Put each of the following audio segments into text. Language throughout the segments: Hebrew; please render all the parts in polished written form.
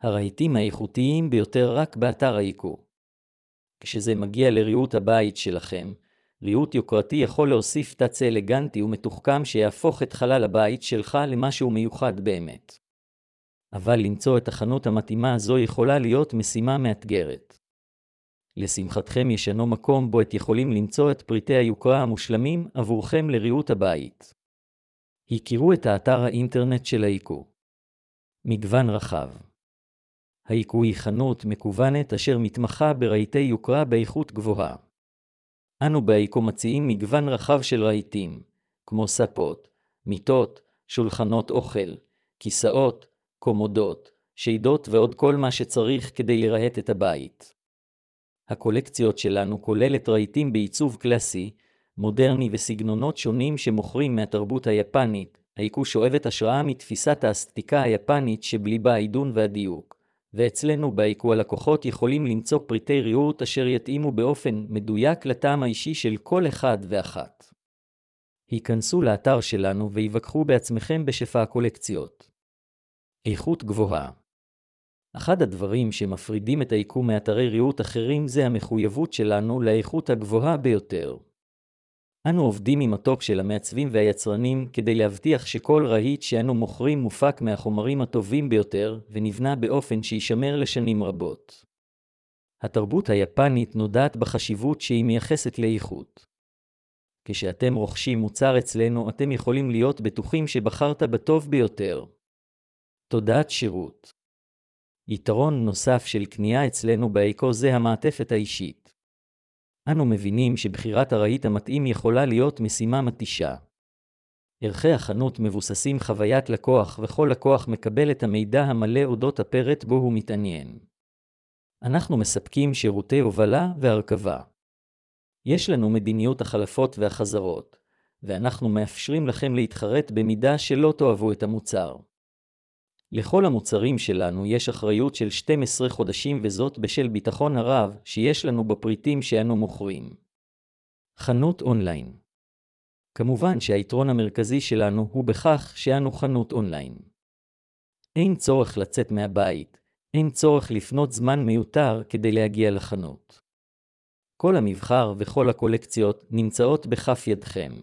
הרהיטים האיכותיים ביותר רק באתר IQ. כשזה מגיע לריהוט הבית שלכם, ריהוט יוקרתי יכול להוסיף טאץ' אלגנטי ומתוחכם שיהפוך את חלל הבית שלך למשהו מיוחד באמת. אבל למצוא את החנות המתאימה הזו יכולה להיות משימה מאתגרת. לשמחתכם ישנו מקום בו את יכולים למצוא את פריטי היוקרה המושלמים עבורכם לריהוט הבית. הכירו את האתר האינטרנט של IQ. מגוון רחב. IQ היא חנות מקוונת אשר מתמחה ברהיטי יוקרה באיכות גבוהה. אנו ב-IQ מציעים מגוון רחב של רהיטים, כמו ספות, מיטות, שולחנות אוכל, כיסאות, קומודות, שידות ועוד כל מה שצריך כדי לרהט את הבית. הקולקציות שלנו כוללת רהיטים בעיצוב קלאסי, מודרני וסגנונות שונים שמוכרים מהתרבות היפנית. IQ שואבת השראה מתפיסת האסתטיקה היפנית שבליבה העידון והדיוק, ואצלנו ב-IQ הלקוחות יכולים למצוא פריטי ריהוט אשר יתאימו באופן מדויק לטעם האישי של כל אחד ואחת. היכנסו לאתר שלנו ויבקרו בעצמכם בשפע הקולקציות. איכות גבוהה. אחד הדברים שמפרידים את IQ מאתרי ריהוט אחרים זה המחויבות שלנו לאיכות הגבוהה ביותר. אנו עובדים עם הטופ של המעצבים והיצרנים כדי להבטיח שכל רהיט שאנו מוכרים מופק מהחומרים הטובים ביותר ונבנה באופן שישמר לשנים רבות. התרבות היפנית נודעת בחשיבות שהיא מייחסת לאיכות. כשאתם רוכשים מוצר אצלנו אתם יכולים להיות בטוחים שבחרת בטוב ביותר. תודעת שירות. יתרון נוסף של קנייה אצלנו ב-IQ זה המעטפת האישית. אנו מבינים שבחירת הרהיט המתאים יכולה להיות משימה מתישה. ערכי החנות מבוססים חוויית לקוח וכל לקוח מקבל את המידע המלא אודות הפרט בו הוא מתעניין. אנחנו מספקים שירותי הובלה והרכבה. יש לנו מדיניות החלפות והחזרות, ואנחנו מאפשרים לכם להתחרט במידה שלא תאהבו את המוצר. לכל המוצרים שלנו יש אחריות של 12 חודשים וזאת בשל ביטחון הרב שיש לנו בפריטים שאנו מוכרים. חנות אונליין. כמובן שהיתרון המרכזי שלנו הוא בכך שאנו חנות אונליין. אין צורך לצאת מהבית, אין צורך לפנות זמן מיותר כדי להגיע לחנות. כל המבחר וכל הקולקציות נמצאות בכף ידכם.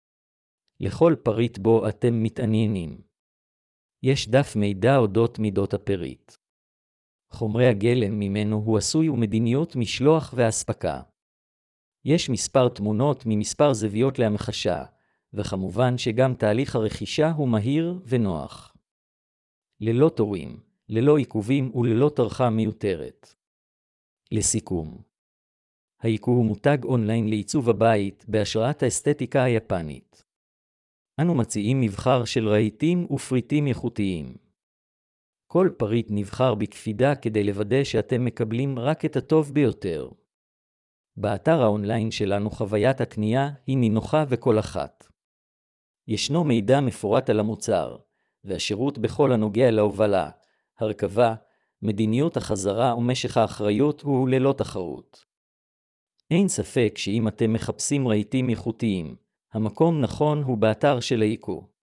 לכל פריט בו אתם מתעניינים. יש דף מידע אודות מידות הפריט. חומרי הגלם ממנו הוא עשוי ומדיניות משלוח והספקה. יש מספר תמונות ממספר זוויות להמחשה, וכמובן שגם תהליך הרכישה הוא מהיר ונוח. ללא תורים, ללא עיכובים וללא טרחה מיותרת. לסיכום. IQ הוא מותג אונליין לעיצוב הבית בהשראת האסתטיקה היפנית. אנו מציעים מבחר של רהיטים ופריטים איכותיים. כל פריט נבחר בקפידה כדי לוודא שאתם מקבלים רק את הטוב ביותר. באתר האונליין שלנו חוויית הקנייה היא נינוחה וכל אחת. ישנו מידע מפורט על המוצר, והשירות בכל הנוגע להובלה, הרכבה, מדיניות החזרה ומשך האחריות הוא ללא תחרות. אין ספק שאם אתם מחפשים רהיטים איכותיים, המקום נכון הוא באתר של IQ.